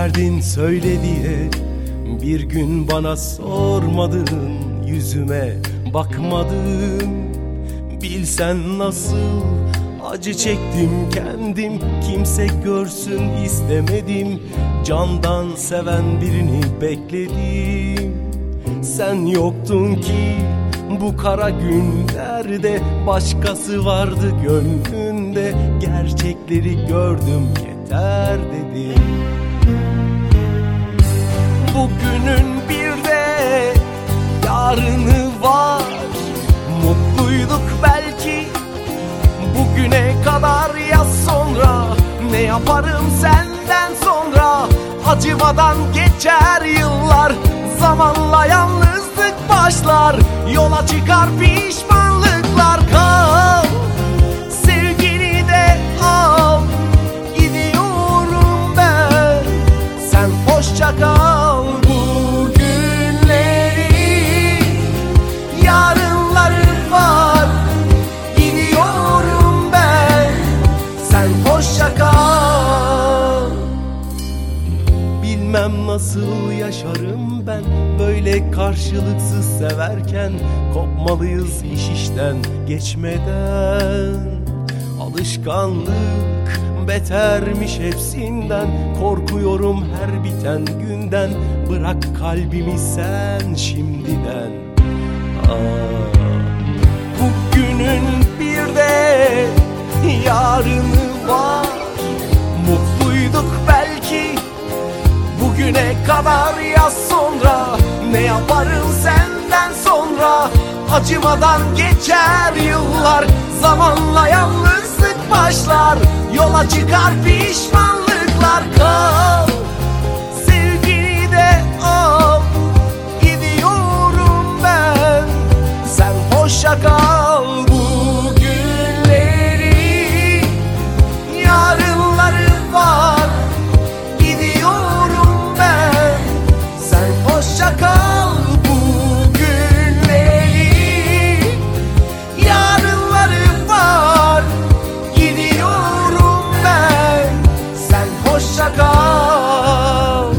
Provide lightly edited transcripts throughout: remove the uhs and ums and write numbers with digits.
derdin söyle diye bir gün bana sormadın, yüzüme bakmadın. Bilsen nasıl acı çektim kendim, kimse görsün istemedim. Candan seven birini bekledim, sen yoktun ki bu kara günlerde. Başkası vardı gönlünde, gerçekleri gördüm yeter dedim. Bugünün bir de yarını var, mutluyduk belki bugüne kadar. Ya sonra ne yaparım senden sonra, acımadan geçer yıllar. Zamanla yalnızlık başlar, yola çıkar pişmanlıklar. Kal, sevgini de al, gidiyorum ben, sen hoşça kal. Bugünleri yarınları var, gidiyorum ben, sen hoşça kal. Bilmem nasıl yaşarım ben böyle karşılıksız severken. Kopmalıyız iş işten geçmeden, alışkanlık betermiş hepsinden. Korkuyorum her biten günden, bırak kalbimi sen şimdiden. Bugünün bir de yarını var, mutluyduk belki bugüne kadar. Ya sonra ne yaparım senden sonra, acımadan geçer yıllar. Zamanla yalnızlık başlar, yola çıkar pişmanlıklar. Kal, sevgini de al, gidiyorum ben, sen hoşça kal. Bugünleri yarınları var, gidiyorum ben, sen hoşça kal. Bugünleri yarınları var, gidiyorum ben, sen hoşça kal.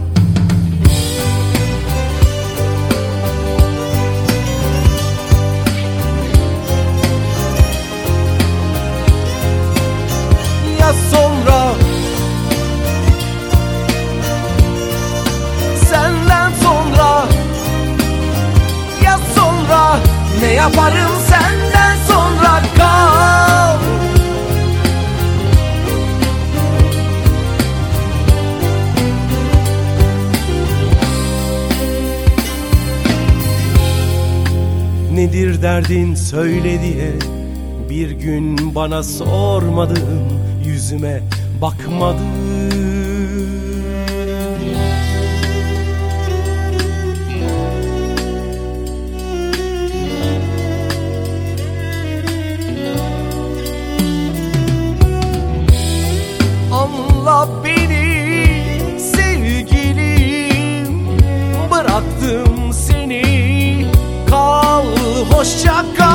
Ya sonra senden sonra, ya sonra ne yaparım senden sonra. Kal, nedir derdin söyle diye bir gün bana sormadın, yüzüme bakmadın. Anla beni sevgilim, bıraktım seni, kal, hoşça kal.